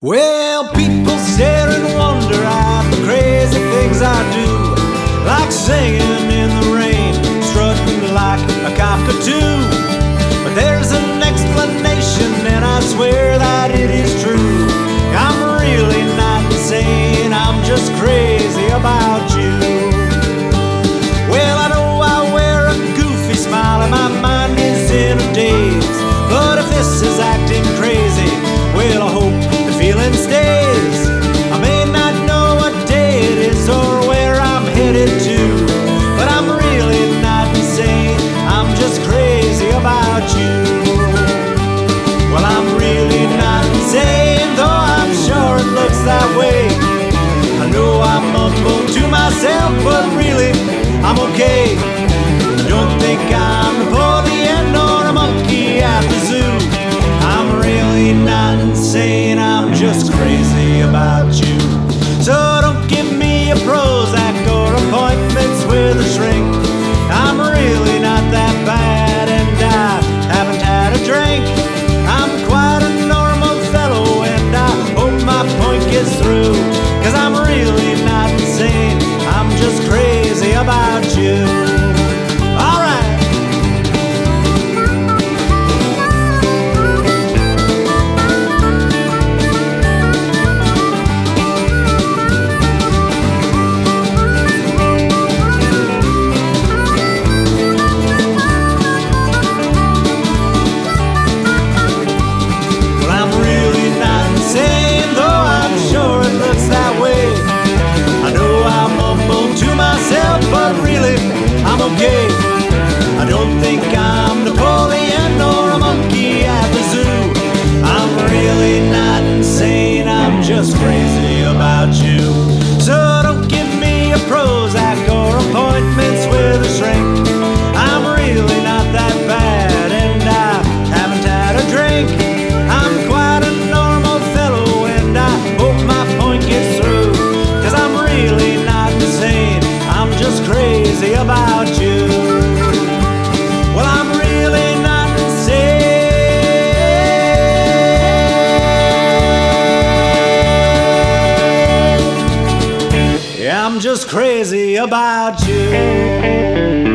Well, people stare and wonder at the crazy things I do, like singing in the rain, strutting like a cockatoo. But there's an explanation, and I swear that it is true. I'm really not insane, I'm just crazy about you. Well, I know I wear a goofy smile and my mind is in a daze, but if this is acting crazy, well, I hope the feeling stays. I may not know what day it is or where I'm headed to, but I'm really not insane, I'm just crazy about you. Well, I'm really not insane, though I'm sure it looks that way. I know I mumble to myself, but really, I'm okay. Don't think I'm Napoleon or a monkey at the zoo. I'm really not insane, I'm just crazy about you. So don't give me a Prozac or appointments with a shrink. I'm really not that bad and I haven't had a drink. I'm quite a normal fellow and I hope my point gets through, 'cause I'm really not insane, I'm just crazy about you. But really, I'm okay. I don't think I'm Napoleon or a monkey at the zoo. I'm really not insane, I'm just crazy about you. So don't give me a Prozac or appointments with a shrink. I'm really not that bad and I haven't had a drink. I'm quite a normal fellow and I hope my point gets through, 'cause I'm really not insane, I'm just crazy about you. Well, I'm really not insane, yeah, I'm just crazy about you.